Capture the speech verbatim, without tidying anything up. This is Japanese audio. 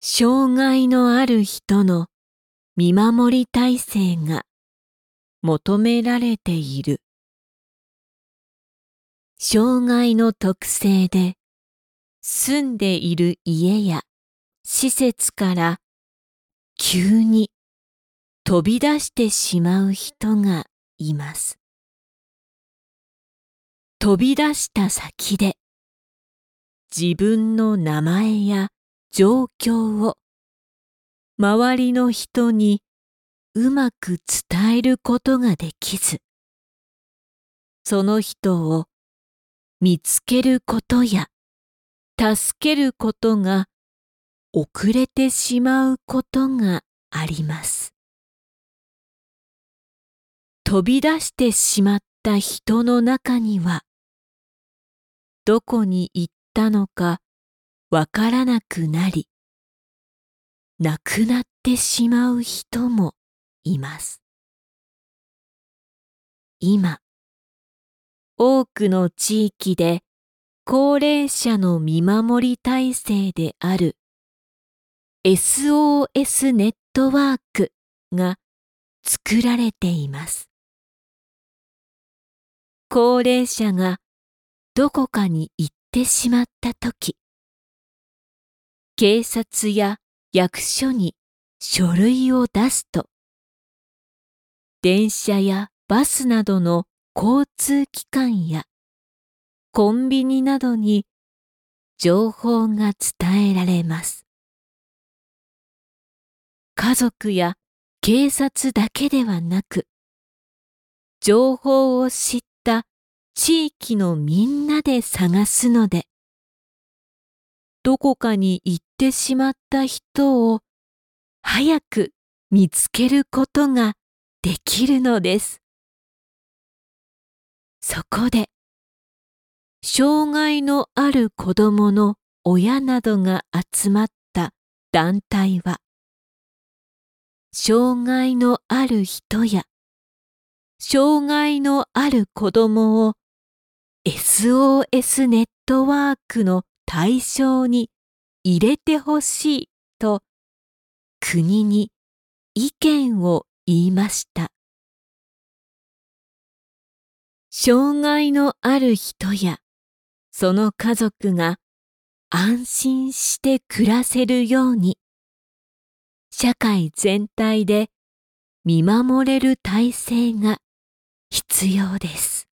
障害のある人の見守り体制が求められている。障害の特性で住んでいる家や施設から急に飛び出してしまう人がいます。飛び出した先で自分の名前や状況を周りの人にうまく伝えることができず、その人を見つけることや助けることが遅れてしまうことがあります。飛び出してしまった人の中には、どこに行ったのかわからなくなり、亡くなってしまう人もいます。今、多くの地域で高齢者の見守り体制である エスオーエス ネットワークが作られています。高齢者がどこかに行ってしまったとき、警察や役所に書類を出すと、電車やバスなどの交通機関やコンビニなどに情報が伝えられます。家族や警察だけではなく、情報を知った地域のみんなで探すので、どこかに行ってしまった人を早く見つけることができるのです。そこで、障害のある子どもの親などが集まった団体は、障害のある人や障害のある子どもを エスオーエス ネットワークの対象に入れてほしいと国に意見を言いました。障害のある人やその家族が安心して暮らせるように、社会全体で見守れる体制が必要です。